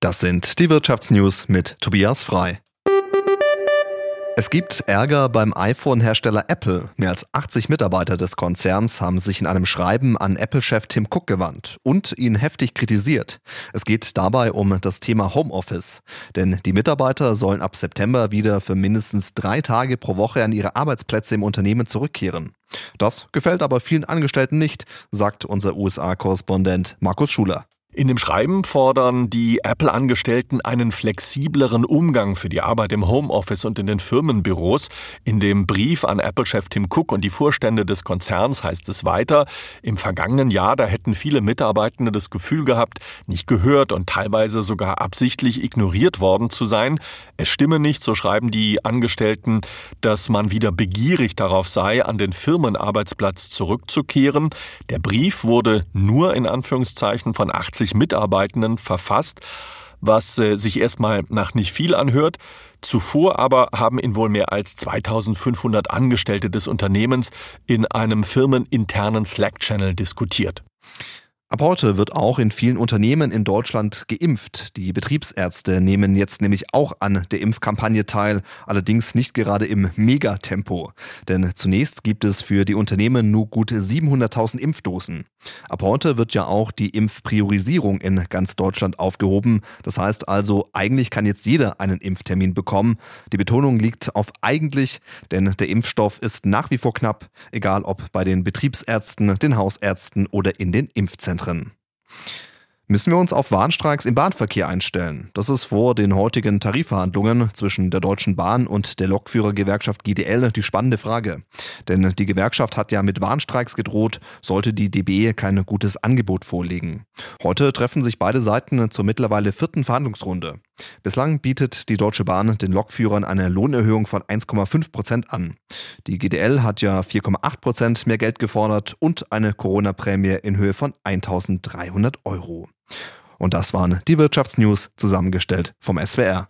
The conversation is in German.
Das sind die Wirtschaftsnews mit Tobias Frei. Es gibt Ärger beim iPhone-Hersteller Apple. Mehr als 80 Mitarbeiter des Konzerns haben sich in einem Schreiben an Apple-Chef Tim Cook gewandt und ihn heftig kritisiert. Es geht dabei um das Thema Homeoffice. Denn die Mitarbeiter sollen ab September wieder für mindestens 3 Tage pro Woche an ihre Arbeitsplätze im Unternehmen zurückkehren. Das gefällt aber vielen Angestellten nicht, sagt unser USA-Korrespondent Markus Schuler. In dem Schreiben fordern die Apple-Angestellten einen flexibleren Umgang für die Arbeit im Homeoffice und in den Firmenbüros. In dem Brief an Apple-Chef Tim Cook und die Vorstände des Konzerns heißt es weiter: Im vergangenen Jahr, da hätten viele Mitarbeitende das Gefühl gehabt, nicht gehört und teilweise sogar absichtlich ignoriert worden zu sein. Es stimme nicht, so schreiben die Angestellten, dass man wieder begierig darauf sei, an den Firmenarbeitsplatz zurückzukehren. Der Brief wurde nur in Anführungszeichen von 80 Mitarbeitenden verfasst, was sich erstmal nach nicht viel anhört. Zuvor aber haben ihn wohl mehr als 2500 Angestellte des Unternehmens in einem firmeninternen Slack-Channel diskutiert. Ab heute wird auch in vielen Unternehmen in Deutschland geimpft. Die Betriebsärzte nehmen jetzt nämlich auch an der Impfkampagne teil, allerdings nicht gerade im Megatempo. Denn zunächst gibt es für die Unternehmen nur gut 700.000 Impfdosen. Ab heute wird ja auch die Impfpriorisierung in ganz Deutschland aufgehoben. Das heißt also, eigentlich kann jetzt jeder einen Impftermin bekommen. Die Betonung liegt auf eigentlich, denn der Impfstoff ist nach wie vor knapp, egal ob bei den Betriebsärzten, den Hausärzten oder in den Impfzentren. Müssen wir uns auf Warnstreiks im Bahnverkehr einstellen? Das ist vor den heutigen Tarifverhandlungen zwischen der Deutschen Bahn und der Lokführergewerkschaft GDL die spannende Frage. Denn die Gewerkschaft hat ja mit Warnstreiks gedroht, sollte die DB kein gutes Angebot vorlegen. Heute treffen sich beide Seiten zur mittlerweile 4. Verhandlungsrunde. Bislang bietet die Deutsche Bahn den Lokführern eine Lohnerhöhung von 1,5% an. Die GDL hat ja 4,8% mehr Geld gefordert und eine Corona-Prämie in Höhe von 1.300 Euro. Und das waren die Wirtschaftsnews, zusammengestellt vom SWR.